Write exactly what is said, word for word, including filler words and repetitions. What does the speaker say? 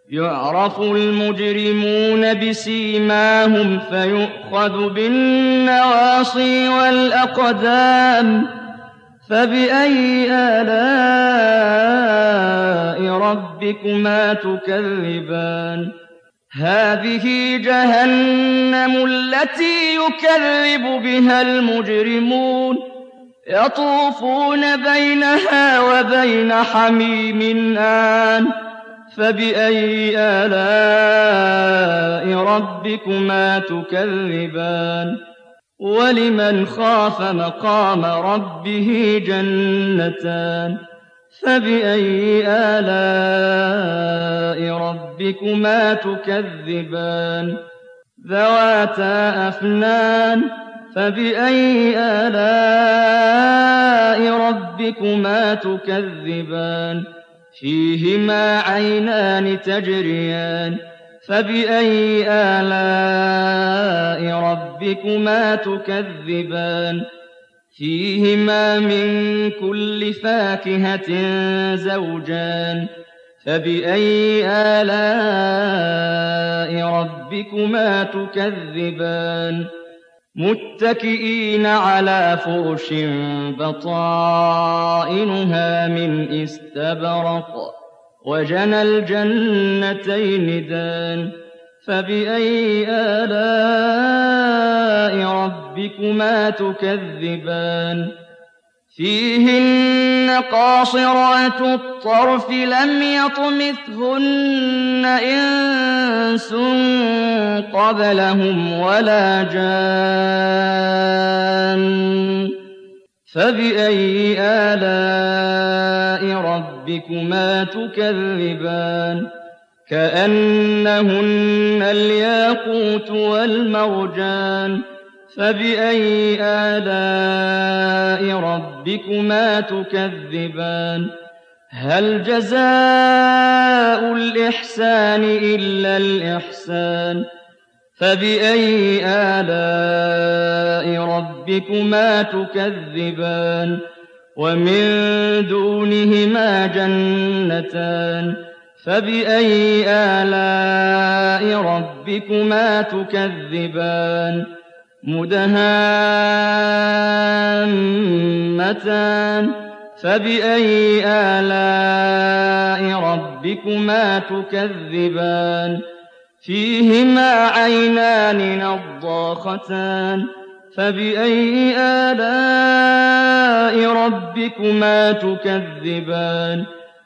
يعرف المجرمون بسيماهم فيؤخذ بالنواصي والأقدام فبأي آلاء ربكما تكذبان هذه جهنم التي يكذب بها المجرمون يطوفون بينها وبين حميم آن فبأي آلاء ربكما تكذبان ولمن خاف مقام ربه جنتان فبأي آلاء ربكما تكذبان ذواتا أفنان فبأي آلاء ربكما تكذبان فيهما عينان تجريان فبأي آلاء ربكما تكذبان فيهما من كل فاكهة زوجان فبأي آلاء ربكما تكذبان متكئين على فرش بطائنها من استبرق وجنى الجنتين دان فبأي آلاء ربكما تكذبان فيهن قاصرات الطرف لم يطمثهن إنس قبلهم ولا جان فبأي آلاء ربكما تكذبان كأنهن الياقوت والمرجان فبأي آلاء ربكما تكذبان هل جزاء الإحسان إلا الإحسان فبأي آلاء ربكما تكذبان ومن دونهما جنتان فبأي آلاء ربكما تكذبان مدهامتان فبأي آلاء ربكما تكذبان فيهما عينان نضاختان فبأي آلاء ربكما تكذبان